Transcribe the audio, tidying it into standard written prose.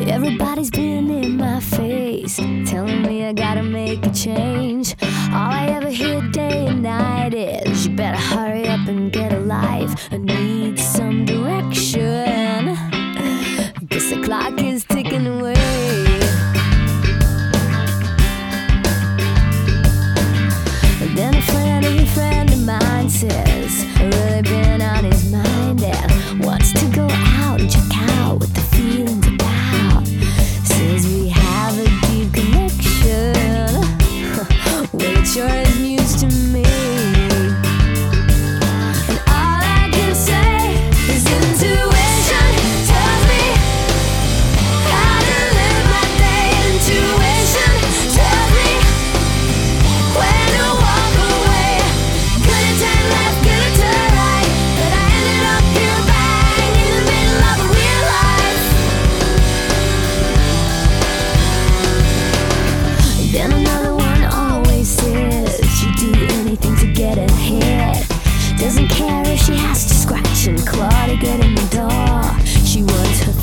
Everybody's been in my face, telling me I gotta make a change. All I ever hear day and night is, you better hurry up and get a life. I need some direction, guess the clock is ticking away. And then a friend of mine says, really been on his mind and wants to go out and check out what the feeling's about. Says we have a deep connection. Well, it sure is news to me. And all I can say is intuition tells me how to live my day. Intuition tells me when to walk away. Could have turned left, could have turned right, but I ended up here bang in the middle of a real life. Then another one always says she'd do anything to get ahead. Doesn't care if she has to scratch and claw to get in the door. She wants her